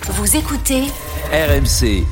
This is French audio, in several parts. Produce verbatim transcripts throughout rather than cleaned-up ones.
Vous écoutez R M C.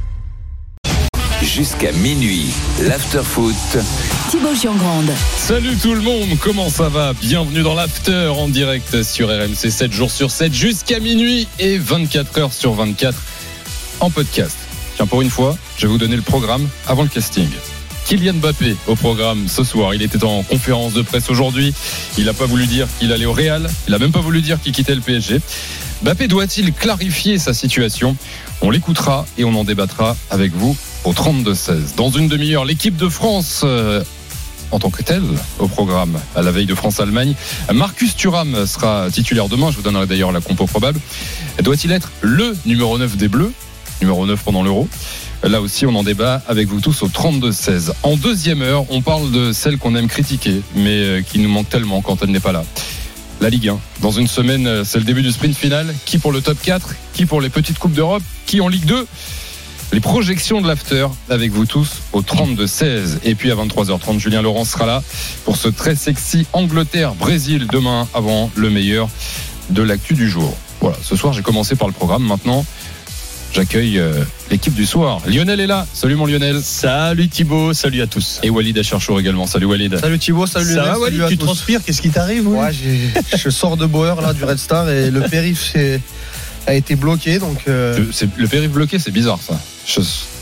Jusqu'à minuit, l'after-foot. Thibaut Giangrande. Salut tout le monde, comment ça va ? Bienvenue dans l'after en direct sur R M C, sept jours sur sept jusqu'à minuit et vingt-quatre heures sur vingt-quatre en podcast. Tiens, pour une fois, je vais vous donner le programme avant le casting. Kylian Mbappé au programme ce soir. Il était en conférence de presse aujourd'hui. Il n'a pas voulu dire qu'il allait au Real. Il n'a même pas voulu dire qu'il quittait le P S G. Mbappé doit-il clarifier sa situation ? On l'écoutera et on en débattra avec vous au trente-deux seize. Dans une demi-heure, l'équipe de France euh, en tant que telle au programme à la veille de France-Allemagne. Marcus Thuram sera titulaire demain. Je vous donnerai d'ailleurs la compo probable. Doit-il être le numéro neuf des Bleus ? Numéro neuf pendant l'Euro. Là aussi, on en débat avec vous tous au trente-deux seize. En deuxième heure, on parle de celle qu'on aime critiquer, mais qui nous manque tellement quand elle n'est pas là. La Ligue un. Dans une semaine, c'est le début du sprint final. Qui pour le top quatre ? Qui pour les petites coupes d'Europe ? Qui en Ligue deux ? Les projections de l'after avec vous tous au trente-deux seize. Et puis à vingt-trois heures trente, Julien Laurent sera là pour ce très sexy Angleterre-Brésil demain avant le meilleur de l'actu du jour. Voilà, ce soir, j'ai commencé par le programme. Maintenant, j'accueille euh, l'équipe du soir. Lionel est là. Salut mon Lionel. Salut Thibaut, salut à tous. Et Walid Acharchour également. Salut Walid. Salut Thibaut, salut Lionel. Ça va Walid, tu tous. transpires, qu'est-ce qui t'arrive oui Ouais, j'ai, je sors de Bauer là, du Red Star et le périph' c'est, a été bloqué. Donc, euh... le, c'est, le périph' bloqué, c'est bizarre ça. Je...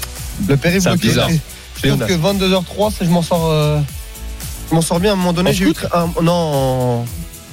Le périph' c'est bloqué. bizarre. Je trouve que vingt-deux heures trois, je m'en sors, euh... je m'en sors bien. À un moment donné, en j'ai eu très... un... non en,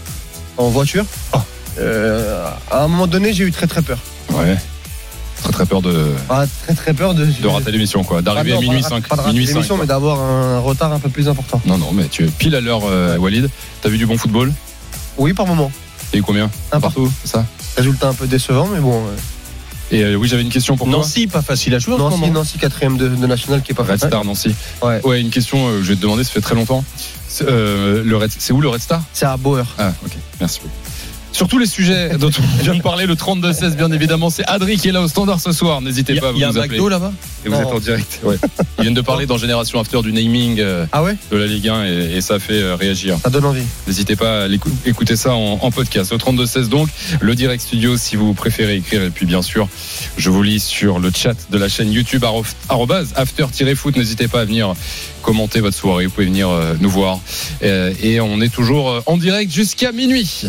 en voiture. Ah. Euh... À un moment donné, j'ai eu très très peur. Ouais. Très très peur de. Ah, très très peur de. De rater l'émission quoi. D'arriver ah, non, à minuit pas, cinq. Pas de rater minuit l'émission, cinq, mais d'avoir un retard un peu plus important. Non non, mais tu es pile à l'heure, euh, Walid. T'as vu du bon football ? Oui, par moment. T'as eu combien ? Un partout. C'est ça ? Résultat un peu décevant, mais bon. Euh... Et euh, oui, j'avais une question pour toi. Nancy, pas facile à jouer. Nancy, Nancy quatrième de, de national qui est pas Red facile. Star Nancy. Ouais. Ouais, une question. Euh, je vais te demander. Ça fait très longtemps. C'est, euh, le Red, c'est où le Red Star ? C'est à Bauer. Ah, ok. Merci beaucoup. Sur tous les sujets dont on vient de parler, le trente-deux seize, bien évidemment, c'est Adri qui est là au standard ce soir. N'hésitez pas à vous Il y a un nous appeler. McDo là-bas ? Et vous Non. êtes en direct. Ouais. Ils viennent de parler dans Génération After du naming euh, Ah ouais ? de la Ligue un et, et ça fait euh, réagir. Ça donne envie. N'hésitez pas à écouter ça en, en podcast. Au trente-deux seize donc, le direct studio si vous préférez écrire. Et puis bien sûr, je vous lis sur le chat de la chaîne YouTube arobase after-foot. N'hésitez pas à venir commenter votre soirée. Vous pouvez venir euh, nous voir. Euh, et on est toujours en direct jusqu'à minuit.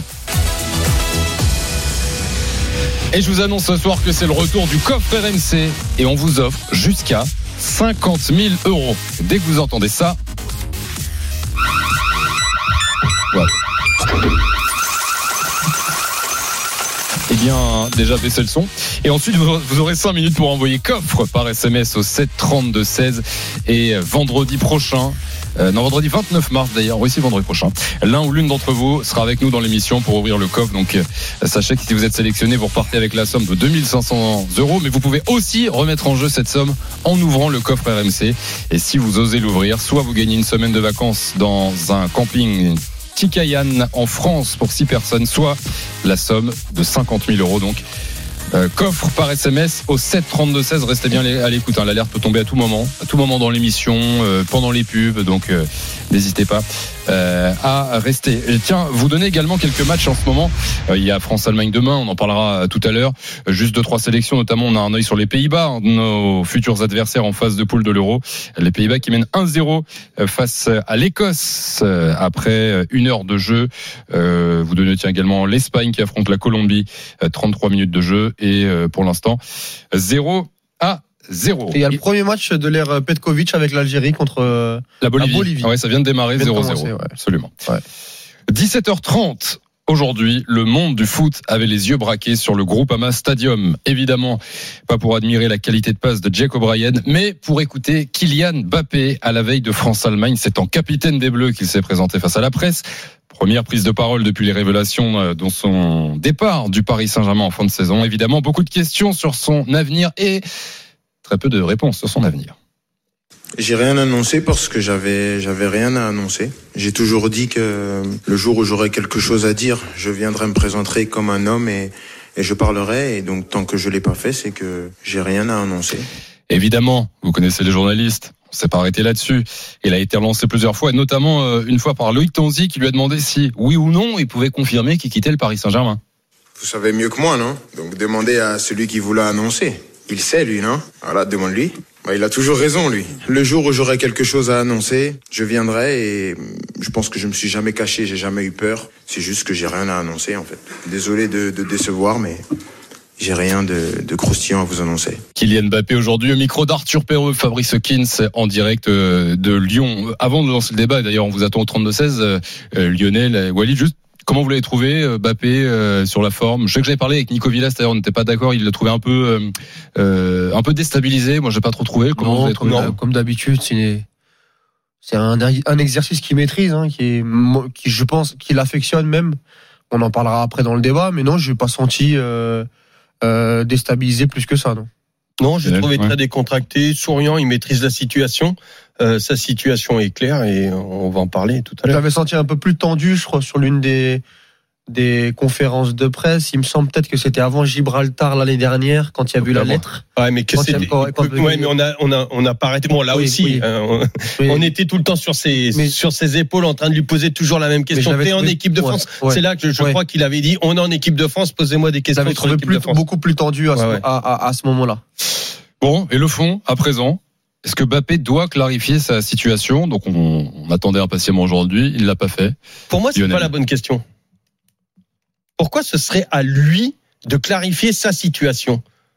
Et je vous annonce ce soir que c'est le retour du coffre R M C et on vous offre jusqu'à cinquante mille euros. Dès que vous entendez ça, voilà. Eh bien, déjà baissez le son. Et ensuite, vous aurez cinq minutes pour envoyer coffre par S M S au sept trente-deux seize. Et vendredi prochain, Euh, non, vendredi vingt-neuf mars d'ailleurs, oui c'est vendredi prochain, l'un ou l'une d'entre vous sera avec nous dans l'émission pour ouvrir le coffre. Donc euh, sachez que si vous êtes sélectionné, vous repartez avec la somme de deux mille cinq cents euros, mais vous pouvez aussi remettre en jeu cette somme en ouvrant le coffre R M C. Et si vous osez l'ouvrir, soit vous gagnez une semaine de vacances dans un camping Tikayan en France pour six personnes, soit la somme de cinquante mille euros. Donc Euh, coffre par S M S au sept trente-deux seize. Restez bien à l'écoute, hein. L'alerte peut tomber à tout moment, à tout moment dans l'émission, euh, pendant les pubs, donc euh, n'hésitez pas euh, à rester. Et tiens, vous donnez également quelques matchs en ce moment. Euh, il y a France-Allemagne demain, on en parlera tout à l'heure. Euh, juste deux trois sélections, notamment on a un œil sur les Pays-Bas, hein, nos futurs adversaires en phase de poule de l'Euro. Les Pays-Bas qui mènent un zéro face à l'Écosse euh, après une heure de jeu. Euh, vous donnez tiens également l'Espagne qui affronte la Colombie, euh, trente-trois minutes de jeu. Et pour l'instant, zéro à zéro. Et il y a le premier match de l'ère Petkovic avec l'Algérie contre la Bolivie. La Bolivie. Ah ouais, ça vient de démarrer vient de zéro zéro. commencer, ouais. Absolument. Ouais. dix-sept heures trente. Aujourd'hui, le monde du foot avait les yeux braqués sur le Groupama Stadium. Évidemment, pas pour admirer la qualité de passe de Jack O'Brien, mais pour écouter Kylian Mbappé à la veille de France-Allemagne. C'est en capitaine des Bleus qu'il s'est présenté face à la presse. Première prise de parole depuis les révélations dans son départ du Paris Saint-Germain en fin de saison. Évidemment, beaucoup de questions sur son avenir et très peu de réponses sur son avenir. J'ai rien annoncé parce que j'avais, j'avais rien à annoncer. J'ai toujours dit que le jour où j'aurai quelque chose à dire, je viendrai me présenter comme un homme et, et je parlerai. Et donc, tant que je l'ai pas fait, c'est que j'ai rien à annoncer. Évidemment, vous connaissez les journalistes. On s'est pas arrêté là-dessus. Il a été relancé plusieurs fois, et notamment euh, une fois par Loïc Tanzi qui lui a demandé si, oui ou non, il pouvait confirmer qu'il quittait le Paris Saint-Germain. Vous Vous savez mieux que moi, non? Donc demandez à celui qui vous l'a annoncé. Il sait, lui, non? Voilà, demande-lui. Bah, il a toujours raison, lui. Le jour où j'aurai quelque chose à annoncer, je viendrai et je pense que je me suis jamais caché, j'ai jamais eu peur. C'est juste que j'ai rien à annoncer, en fait. Désolé de, de décevoir, mais j'ai rien de, de croustillant à vous annoncer. Kylian Mbappé aujourd'hui au micro d'Arthur Perreux, Fabrice Hawkins en direct de Lyon. Avant de lancer le débat, d'ailleurs on vous attend au trente-deux seize, euh, Lionel, Walid, juste comment vous l'avez trouvé, Mbappé, euh, sur la forme? Je sais que j'avais parlé avec Nico Villas, d'ailleurs on n'était pas d'accord, il l'a trouvé un peu euh, euh, un peu déstabilisé, moi j'ai pas trop trouvé. Comment non, vous l'avez trouvé? non, comme d'habitude, c'est, c'est un, un exercice qu'il maîtrise, hein, qui, est, qui je pense qu'il affectionne même. On en parlera après dans le débat, mais non, je n'ai pas senti euh, euh, déstabilisé plus que ça, non. Non, j'ai trouvé ouais. très décontracté, souriant, il maîtrise la situation. Euh, sa situation est claire et on va en parler tout à Je l'heure. l'avais senti un peu plus tendu, je crois, sur l'une des, des conférences de presse. Il me semble peut-être que c'était avant Gibraltar l'année dernière, quand il y a vu la lettre. Ouais, mais que c'était. Quand, quand, ouais, mais on a, on a, on a pas arrêté. Bon, là oui, aussi, oui. hein, on, Oui. on était tout le temps sur ses, Mais, sur ses épaules, en train de lui poser toujours la même question. T'es en trouvé, équipe de France. Ouais, ouais, C'est là que je, je ouais. crois qu'il avait dit, on est en équipe de France, posez-moi des questions j'avais sur trouvé l'équipe plus, de France. beaucoup plus tendu à, Ouais, ce, ouais. à, à, à ce moment-là. Bon, et le fond, à présent, est-ce que Mbappé doit clarifier sa situation? Donc on, on attendait impatiemment aujourd'hui, il l'a pas fait. Pour moi, c'est Lionel. pas la bonne question. Pourquoi ce serait à lui de clarifier sa situation?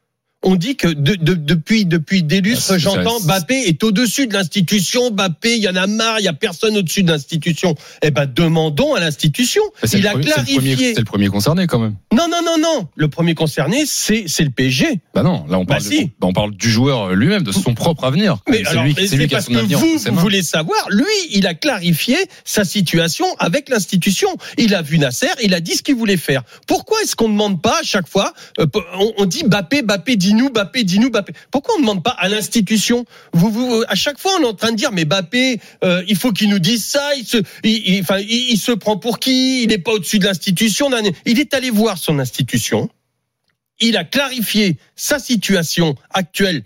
On dit que de, de, depuis depuis des lustres, Ah, j'entends ça, Mbappé est au-dessus de l'institution. Mbappé, il y en a marre, il y a personne au-dessus de l'institution. Eh ben, demandons à l'institution. C'est Il le a premier- c'est le premier- clarifié. C'est le premier concerné quand même. Non, non, non, non. Le premier concerné, c'est c'est le P S G. Bah non, là on parle, Bah de- si. bah on parle du joueur lui-même, de son propre avenir. Mais c'est alors, lui, mais c'est lui c'est qui a parce son que avenir vous, entre ses vous mains. voulez savoir. Lui, il a clarifié sa situation avec l'institution. Il a vu Nasser, il a dit ce qu'il voulait faire. Pourquoi est-ce qu'on ne demande pas à chaque fois, euh, on, on dit Mbappé, Mbappé, dis-nous, Mbappé, dis-nous, Mbappé. Pourquoi on ne demande pas à l'institution? Vous, vous, à chaque fois, on est en train de dire, mais Mbappé, euh, il faut qu'il nous dise ça. Il se, il, il, enfin, il, il se prend pour qui? Il n'est pas au-dessus de l'institution. Il est allé voir son institution. Il a clarifié sa situation actuelle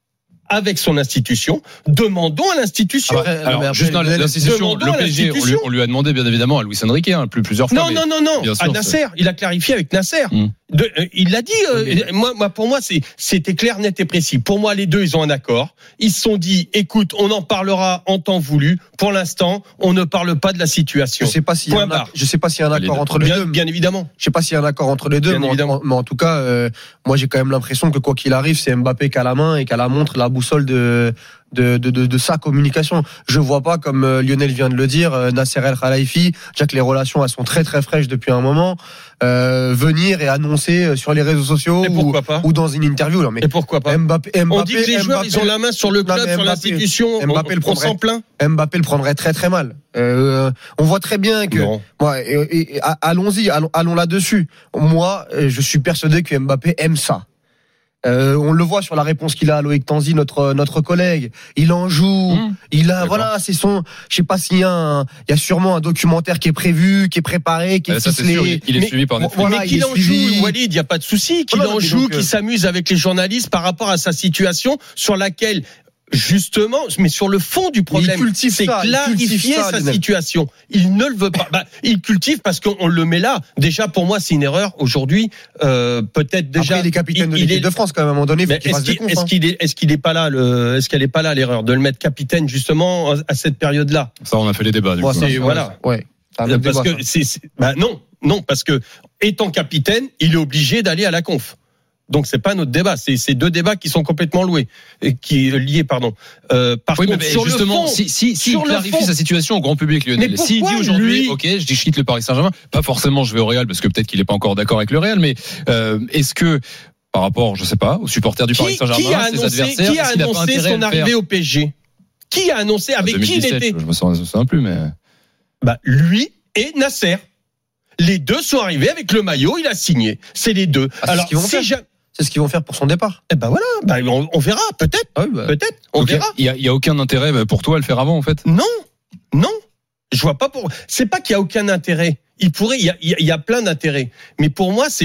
avec son institution. Demandons à l'institution. Après, Alors, mais après, juste dans le- l'institution, demandons le à P S G, on lui, l'institution. on lui a demandé bien évidemment à Luis Enrique, hein, plus, plusieurs fois. Non, mais- non, non, non, bien sûr, à Nasser. Il a clarifié avec Nasser. Mm. De, euh, il l'a dit. Euh, moi, moi, pour moi, c'est, c'était clair, net et précis. Pour moi, les deux, ils ont un accord. Ils se sont dit, écoute, on en parlera en temps voulu. Pour l'instant, on ne parle pas de la situation. Je sais pas s'il y a Point un, barre. je sais pas s'il y a un Allez, accord entre les bien, deux. bien évidemment. Je sais pas s'il y a un accord entre les deux, Bien mais en, évidemment. mais en tout cas, euh, moi j'ai quand même l'impression que quoi qu'il arrive, c'est Mbappé qui a la main et qui a la montre, la boussole de de, de, de, de sa communication. Je vois pas, comme euh, Lionel vient de le dire, euh, Nasser El Khelaifi, déjà que les relations elles sont très très fraîches depuis un moment, euh, venir et annoncer euh, sur les réseaux sociaux Et ou, pourquoi pas ou dans une interview. Non, mais Et pourquoi pas Mbappé, Mbappé, On dit que les joueurs, Mbappé- ils ont la main sur le Non, club, mais sur Mbappé- l'institution. Mbappé on, le on prendrait- s'en plaint. Mbappé le prendrait très très mal. Euh, on voit très bien que Non. Ouais, et, et- et allons-y, allons, allons là-dessus. Moi, euh, je suis persuadé que Mbappé aime ça. Euh, on le voit sur la réponse qu'il a à Loïc Tanzi, notre notre collègue. Il en joue. Mmh. Il a, D'accord. voilà, c'est son. Je sais pas s'il y a un, il y a sûrement un documentaire qui est prévu, qui est préparé, qui est Euh, ça, c'est ficelé. sûr, il, il est Mais- suivi par Netflix. Voilà, mais il qu'il est en suivi. joue, Walid, il n'y a pas de souci. Qu'il Voilà, en mais joue, donc, euh, qu'il s'amuse avec les journalistes par rapport à sa situation sur laquelle, justement, mais sur le fond du problème, cultive c'est ça, il clarifier cultive ça, sa Lionel. situation. Il ne le veut pas. Bah, il cultive parce qu'on le met là. Déjà, pour moi, c'est une erreur aujourd'hui. Euh, peut-être déjà. Après, il est capitaine de il- il l'équipe est- de France quand même. À un moment donné, il faut Mais qu'il est-ce fasse des qu'il, confs. est-ce hein. qu'il est, est-ce qu'il est pas là, le, est-ce qu'elle est pas là l'erreur de le mettre capitaine justement à cette période-là? Ça, on a fait les débats. Du Ouais, coup. ça, Et c'est- voilà. Ouais. C'est un autre Parce débat, que ça. c'est, c'est- bah non, non, parce que étant capitaine, il est obligé d'aller à la conf. Donc c'est pas notre débat, c'est, c'est deux débats qui sont complètement loués, et qui liés, pardon. Euh, par Oui, mais, contre, mais sur justement, le fond, si, si, si sur il le clarifie fond- sa situation au grand public, Lionel, Mais s'il dit pourquoi aujourd'hui, lui ok, je dis je quitte le Paris Saint-Germain, pas forcément je vais au Real parce que peut-être qu'il est pas encore d'accord avec le Real, mais euh, est-ce que par rapport, je sais pas, aux supporters du qui, Paris Saint-Germain, qui a ses annoncé, adversaires, qui a est-ce qu'il a pas annoncé intérêt à son le faire arrivée au P S G? Qui a annoncé En avec qui il deux mille dix-sept, était? Je me souviens, je me souviens plus, mais Bah lui et Nasser. Les deux sont arrivés avec le maillot, il a signé. C'est les deux. Ah, c'est Alors ce qu'ils vont si faire. jamais, C'est ce qu'ils vont faire pour son départ. eh ben voilà, bah on, on verra, peut-être, Ah oui, bah. peut-être, on Ok. verra. il y a, il y a aucun intérêt pour toi à le faire avant en fait. Non, non. Je vois pas pour. C'est pas qu'il y a aucun intérêt. Il pourrait. Il y a, il y a, il y a plein d'intérêts. Mais pour moi, c'est.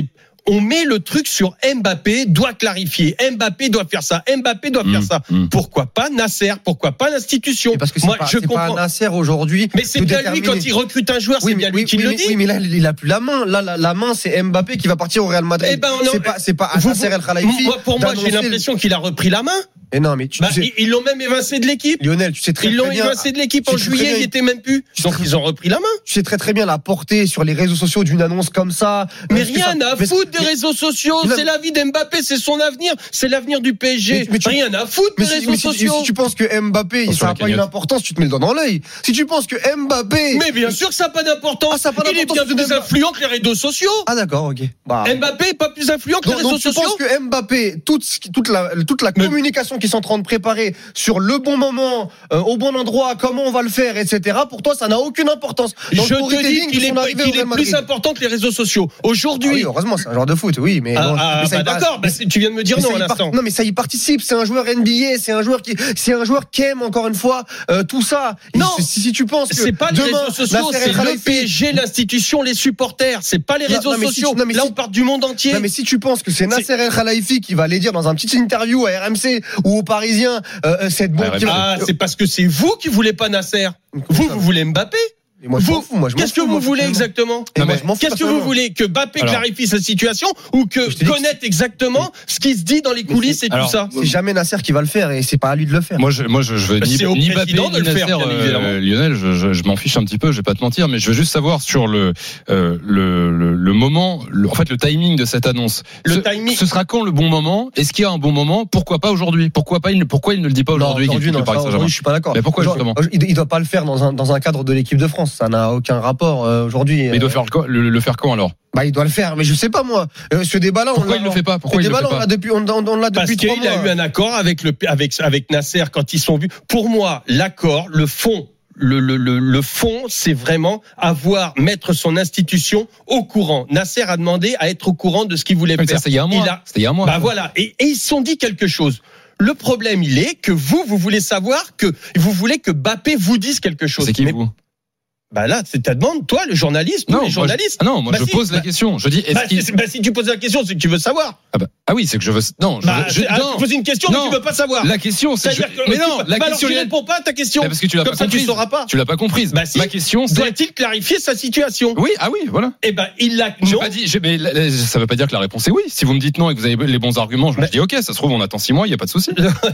on met le truc sur Mbappé doit clarifier, Mbappé doit faire ça, Mbappé doit faire Mmh, ça. mmh. Pourquoi pas Nasser? Pourquoi pas l'institution? Et parce que c'est Moi, pas, je c'est comprends. pas un Nasser aujourd'hui. Mais c'est de bien lui déterminer. quand il recrute un joueur, Oui, c'est bien mais, lui oui, qui oui, le mais- dit. oui, mais là, il a plus la main. Là, la, la main, c'est Mbappé qui va partir au Real Madrid. Eh ben, non, c'est pas, c'est pas à Vous- Nasser El Khelaifi. Moi, pour moi, j'ai d'annoncer- l'impression qu'il a repris la main. Et non, mais tu, Bah, tu sais, ils ils l'ont même évincé de l'équipe. Lionel, tu sais très, Ils très l'ont bien. évincé de l'équipe tu en sais très juillet, bien- il était même plus. Donc ils ont repris la main. Tu sais très très bien la portée sur les réseaux sociaux d'une annonce comme ça. Mais Est-ce que rien ça- à mais- foutre des mais- réseaux sociaux. mais- C'est la vie d'Mbappé, c'est son avenir, c'est l'avenir du P S G. Mais- mais tu- Rien à foutre des Mais si, réseaux mais si- sociaux. si tu penses que Mbappé, Attention ça à n'a la pas une cagnotte. importance, tu te mets le doigt dans l'œil. Si tu penses que Mbappé. Mais bien sûr que ça n'a pas d'importance. Ah, ça a pas Il est d'importance, bien tu plus te mets- influent que les réseaux sociaux. Ah d'accord, ok. Bah. Mbappé est pas plus influent que les Donc, réseaux donc tu sociaux. penses que Mbappé, toute, ce qui- toute la, toute la Mais- communication qu'ils sont en train de préparer sur le bon moment, euh, au bon endroit, comment on va le faire, et cetera. Pour toi, ça n'a aucune importance. Dans Je le te storytelling dis qu'il de est, son pas- arrivée au qu'il est Real plus Madrid. important que les réseaux sociaux. Ah Aujourd'hui. oui, heureusement, c'est un joueur de foot, oui, mais, Ah, bon, ah, mais ça bah y passe. d'accord, bah, c'est- tu viens de me dire Mais non ça à y par- l'instant. Non, mais ça y participe. C'est un joueur N B A, c'est un joueur qui, c'est un joueur qui aime encore une fois euh, tout ça. Et Non. si, si tu penses que C'est pas les demain, réseaux sociaux, Nasser c'est El le Khelaifi- P S G, l'institution, les supporters. C'est pas les Non, réseaux non, mais si sociaux. tu- non, mais Là, si- on parle du monde entier. Non, mais si tu penses que c'est Nasser El Khelaifi qui va aller dire dans un petit interview à R M C ou aux Parisiens euh, cette bombe. Ah, qui va- Ah, c'est parce que c'est vous qui voulez pas Nasser. Vous, vous voulez Mbappé. Et moi, je m'en Vous, fous, moi, je m'en qu'est-ce que fous, vous moi, voulez personnellement. exactement Et Non, moi, mais je m'en fous, Qu'est-ce que vous personnellement. voulez Que Mbappé Alors. clarifie sa situation ou que Je t'ai dit que connaître exactement ce qui se dit dans les coulisses et tout Alors, ça C'est jamais Nasser qui va le faire et c'est pas à lui de le faire. Moi, je, moi, je, je veux Bah, ni, c'est au ni Mbappé, président ni de le Nasser, faire, bien euh, évidemment. Lionel, je, je, je m'en fiche un petit peu, je vais pas te mentir, mais je veux juste savoir sur le, euh, le, le, le moment, le- en fait, le timing de cette annonce. Le ce, timing. Ce sera quand le bon moment? Est-ce qu'il y a un bon moment? Pourquoi pas aujourd'hui? Pourquoi pas il, ne- pourquoi il ne le dit pas Non, aujourd'hui? qu'il quitte non, le Paris ça, Saint-Germain aujourd'hui, je suis pas d'accord. Mais pourquoi, Genre, justement il, il doit pas le faire dans un dans un cadre de l'équipe de France. Ça n'a aucun rapport euh, aujourd'hui. Mais il doit faire le, le, le faire quand alors? Bah, il doit le faire, mais je sais pas moi. Euh, ce débat-là, on Pourquoi l'a- il le fait pas? Pourquoi ce il le fait débat-là, on pas? l'a depuis, on, on, on l'a Parce depuis trois qu'il a mois. eu un accord avec le avec avec Nasser quand ils sont vus. Pour moi, l'accord, le fond. Le, le, le, le fond, c'est vraiment avoir, mettre son institution au courant. Nasser a demandé à être au courant de ce qu'il voulait Mais faire. ça, c'était il y a un mois. Il a- C'était il y a un mois. Bah voilà, et, et ils se sont dit quelque chose. Le problème, il est que vous, vous voulez savoir que vous voulez que Mbappé vous dise quelque chose. C'est qui Mais- vous? Bah là, c'est ta demande, toi, le journaliste, nous, les moi, je- journalistes. ah non, moi Bah je si, pose la bah- question. Je dis, est-ce Bah, qu'il. c'est- bah, si tu poses la question, c'est que tu veux savoir. Ah, bah, ah oui, c'est que je veux. Non, je, Bah, je- ah, non. tu poses une question, Non. mais tu veux pas savoir. La question, c'est. C'est-à-dire je- que Mais tu- non, la bah alors, question. tu est- réponds pas à ta question. Bah, parce que tu l'as Comme pas ça, comprise. tu sauras pas. Tu l'as pas comprise. Bah, si. Ma question, c'est. Doit-il clarifier sa situation? Oui, ah oui, voilà. Eh ben, il l'a. J'ai Non. pas dit, j'ai- mais la- la- ça veut pas dire que la réponse est oui. Si vous me dites non et que vous avez les bons arguments, je me Mais- dis ok, ça se trouve on attend six mois, il y a pas de souci.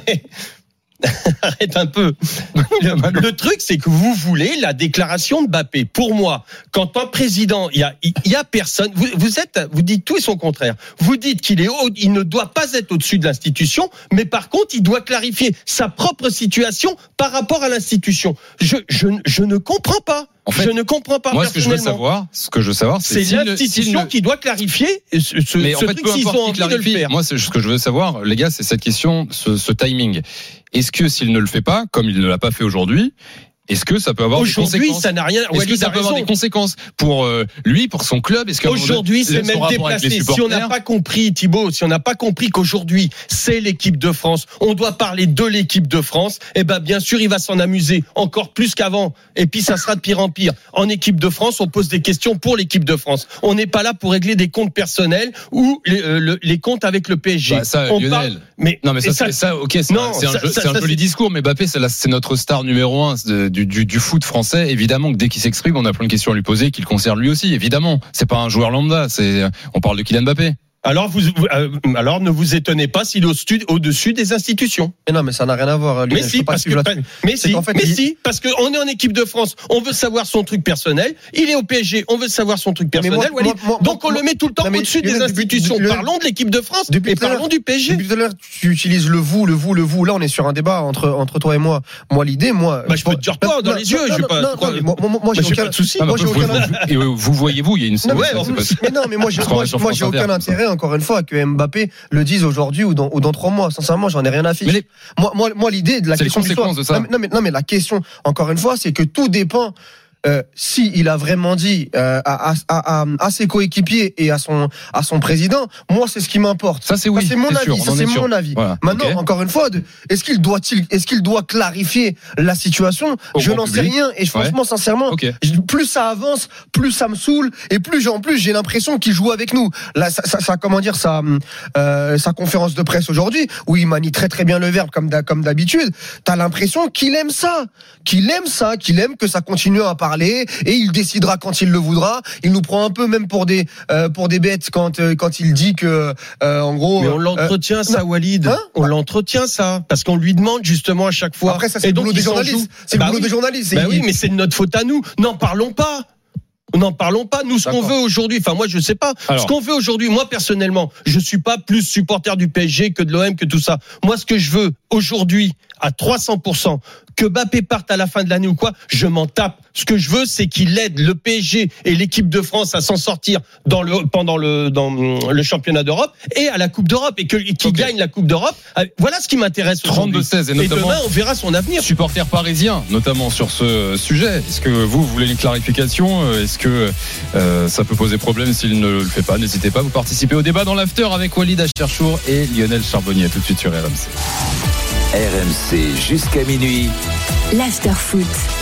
Arrête un peu. Le, le truc, c'est que vous voulez la déclaration de Mbappé. Pour moi, quand un président, il y a, il y a personne. Vous, vous êtes, vous dites tout et son contraire. Vous dites qu'il est, au, il ne doit pas être au-dessus de l'institution, mais par contre, il doit clarifier sa propre situation par rapport à l'institution. Je, je, je ne comprends pas. En fait, je ne comprends pas. Moi, ce que je veux personnellement. savoir, ce que je veux savoir, c'est C'est s'il ne- l'institution s'il ne- qui doit clarifier ce, ce, Mais ce en fait, truc peu s'ils ont importe qui envie de le clarifie. faire. Moi, c'est ce que je veux savoir, les gars, c'est cette question, ce, ce timing. Est-ce que s'il ne le fait pas, comme il ne l'a pas fait aujourd'hui, est-ce que ça peut avoir des Aujourd'hui, conséquences ça n'a rien. Est-ce que Walid ça a peut avoir raison. des conséquences pour euh, lui, pour son club? Est-ce qu'à un moment Aujourd'hui, donné, c'est son même rapport avec les déplacé. Si on n'a supporters- pas compris, Thibaut, si on n'a pas compris qu'aujourd'hui, c'est l'équipe de France, on doit parler de l'équipe de France, eh ben, bien sûr, il va s'en amuser encore plus qu'avant. Et puis, ça sera de pire en pire. En équipe de France, on pose des questions pour l'équipe de France. On n'est pas là pour régler des comptes personnels ou les, euh, le- les comptes avec le P S G. Bah, ça, on Lionel. parle, mais, Non mais ça, et c'est ça, ok, c'est non, un, c'est un ça- jeu- ça- c'est un ça, joli c'est- discours, mais Mbappé, c'est, la- c'est notre star numéro un de- du, du, du foot français. Évidemment que dès qu'il s'exprime, on a plein de questions à lui poser, qui le concernent lui aussi. Évidemment, c'est pas un joueur lambda, c'est, on parle de Kylian Mbappé. alors, vous, vous- euh, alors, ne vous étonnez pas s'il est au-dessus, au-dessus des institutions. Mais non, mais ça n'a rien à voir. Mais Lionel, je si, peux pas parce que, suivre là-dessus. mais C'est si, qu'en fait, mais il- si, parce qu'on est en équipe de France, on veut savoir son truc personnel. Il est au P S G, on veut savoir son truc Mais personnel. moi- Walid. moi- moi- Donc on moi- le met tout le temps Non, mais au-dessus des Lionel, depuis- institutions. le- Parlons de l'équipe de France Depuis et tout à l'heure- parlons du P S G. Depuis tout à l'heure, tu utilises le vous, le vous, le vous. Là, on est sur un débat entre entre toi et moi. Moi, l'idée, moi. Bah, je peux te dire toi, dans les yeux, je vais pas- Non, pourquoi- non, mais moi, moi, moi, Bah, j'ai j'ai aucun pas de souci. Ah, Moi, bah, j'ai vous, aucun. vous- et vous voyez-vous, il y a une Non, Ouais, mais, en plus. mais non, mais moi, j'ai, On sera moi, sur moi, France j'ai Inter, aucun comme ça. intérêt, encore une fois, que Mbappé le dise aujourd'hui ou dans, ou dans trois mois. Sincèrement, j'en ai rien à Mais fiche. les- Moi, moi, moi, l'idée de la C'est les question du conséquences soir- de ça. Non, mais, non, mais, non, mais la question, encore une fois, c'est que tout dépend euh, si il a vraiment dit euh, à, à, à, à ses coéquipiers et à son à son président, moi c'est ce qui m'importe. Ça c'est oui, ça, c'est mon c'est avis. sûr, Ça c'est mon avis. Voilà. Maintenant, okay. encore une fois, de, est-ce qu'il doit il est-ce qu'il doit clarifier la situation? Au Je n'en public. sais rien. Et franchement, ouais. sincèrement, okay. plus ça avance, plus ça me saoule et plus en plus j'ai l'impression qu'il joue avec nous. Là, ça, ça, ça comment dire sa euh, sa conférence de presse aujourd'hui où il manie très très bien le verbe comme comme d'habitude. T'as l'impression qu'il aime ça, qu'il aime ça, qu'il aime que ça continue à parler et il décidera quand il le voudra. Il nous prend un peu même pour des euh, pour des bêtes quand euh, quand il dit que euh, en gros. Mais on l'entretient euh, ça, non. Walid. Hein on l'entretient ça parce qu'on lui demande justement à chaque fois. Après ça c'est et le boulot des journalistes. C'est bah le boulot oui. des journalistes. Bah il... oui, mais c'est de notre faute à nous. N'en parlons pas. N'en parlons pas. Nous, ce D'accord. qu'on veut aujourd'hui, enfin moi je sais pas. Alors. Ce qu'on veut aujourd'hui, moi personnellement, je suis pas plus supporter du P S G que de l'O M que tout ça. Moi, ce que je veux aujourd'hui, à trois cents pour cent, que Mbappé parte à la fin de l'année ou quoi, je m'en tape. Ce que je veux, c'est qu'il aide le P S G et l'équipe de France à s'en sortir dans le, pendant le, dans le championnat d'Europe et à la Coupe d'Europe et qu'il okay. gagne la Coupe d'Europe. Voilà ce qui m'intéresse. trente-deux seize et notamment. Et demain, on verra son avenir. Supporters parisiens, notamment sur ce sujet. Est-ce que vous, vous voulez une clarification? Est-ce que euh, ça peut poser problème s'il ne le fait pas? N'hésitez pas, vous participez au débat dans l'after avec Walid Acharchour et Lionel Charbonnier. Tout de suite sur R M C. R M C jusqu'à minuit. L'after foot.